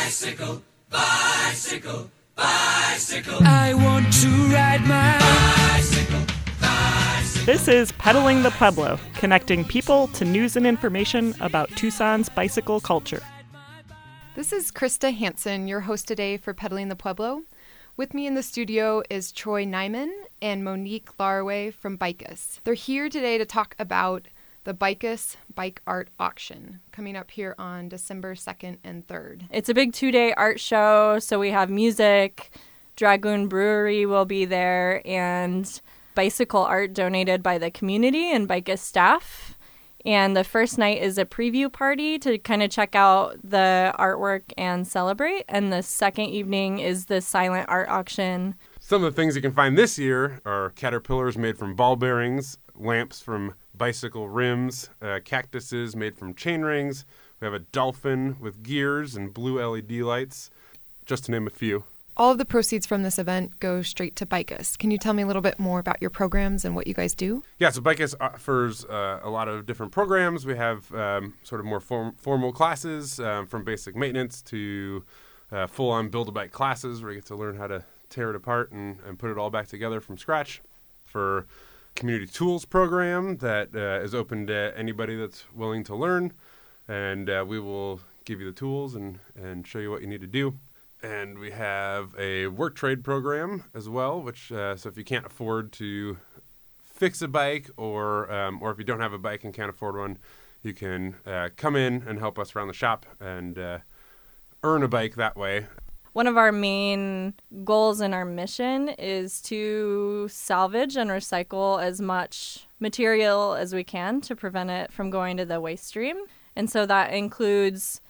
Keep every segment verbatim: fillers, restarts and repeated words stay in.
Bicycle, bicycle, bicycle. I want to ride my bicycle, bicycle. This is Pedaling the Pueblo, connecting people to news and information about Tucson's bicycle culture. This is Krista Hansen, your host today for Pedaling the Pueblo. With me in the studio is Troy Nyman and Monique Laraway from Bicus. They're here today to talk about the Bicus Bike Art Auction coming up here on December second and third. It's a big two-day art show, so we have music, Dragoon Brewery will be there, and bicycle art donated by the community and Bicus staff. And the first night is a preview party to kind of check out the artwork and celebrate. And the second evening is the silent art auction. Some of the things you can find this year are caterpillars made from ball bearings, lamps from bicycle rims, uh, cactuses made from chain rings. We have a dolphin with gears and blue L E D lights, just to name a few. All of the proceeds from this event go straight to Bicus. Can you tell me a little bit more about your programs and what you guys do? Yeah, so Bicus offers uh, a lot of different programs. We have um, sort of more form- formal classes um, from basic maintenance to uh, full-on build-a-bike classes where you get to learn how to tear it apart and, and put it all back together from scratch. For community tools program that uh, is open to anybody that's willing to learn, and uh, we will give you the tools and, and show you what you need to do. And we have a work trade program as well, which uh, so if you can't afford to fix a bike or um, or if you don't have a bike and can't afford one, you can uh, come in and help us around the shop and uh, earn a bike that way. One of our main goals in our mission is to salvage and recycle as much material as we can to prevent it from going to the waste stream. And so that includes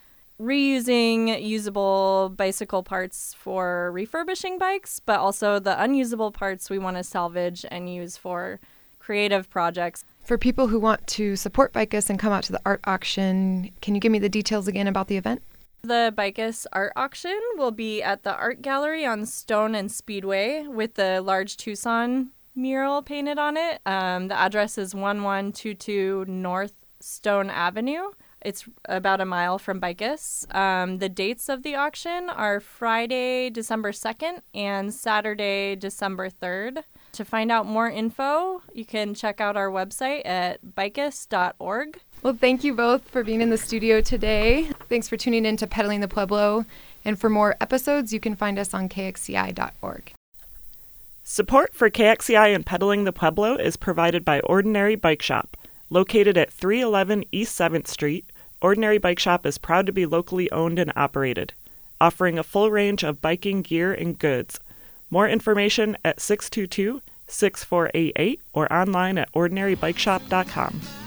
reusing usable bicycle parts for refurbishing bikes, but also the unusable parts we want to salvage and use for creative projects. For people who want to support Bicus and come out to the art auction, can you give me the details again about the event? The Bicus art auction will be at the art gallery on Stone and Speedway with the large Tucson mural painted on it. Um, the address is one one two two North Stone Avenue. It's about a mile from Bicus. Um, the dates of the auction are Friday, December second and Saturday, December third. To find out more info, you can check out our website at bicus dot org. Well, thank you both for being in the studio today. Thanks for tuning in to Pedaling the Pueblo. And for more episodes, you can find us on K X C I dot org. Support for K X C I and Pedaling the Pueblo is provided by Ordinary Bike Shop. Located at three eleven East seventh Street, Ordinary Bike Shop is proud to be locally owned and operated, offering a full range of biking gear and goods. More information at six two two, six four eight eight or online at ordinary bike shop dot com.